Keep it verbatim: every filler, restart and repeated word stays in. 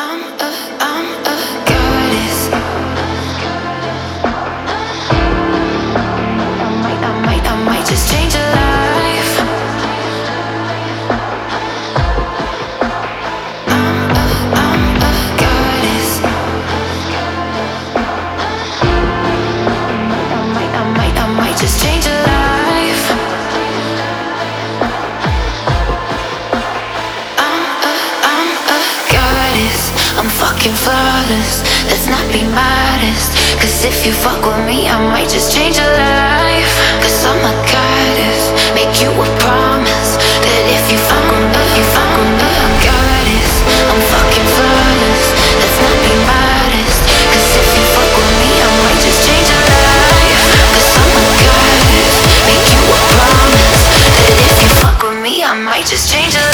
I'm a, I'm a goddess. I might, I might, I might just change your life. I'm a, I'm a goddess. I might, I might, I might just change your life. I'm a, I'm a goddess. I'm fucking flawless. Let's not be modest. Cause if you fuck with me, I might just change your life. Cause I'm a goddess. Make you a promise that if you fuck with me, you fuck with me, a goddess. I'm fucking flawless. Let's not be modest. Cause if you fuck with me, I might just change your life. Cause I'm a goddess. Make you a promise that if you fuck with me, I might just change your life.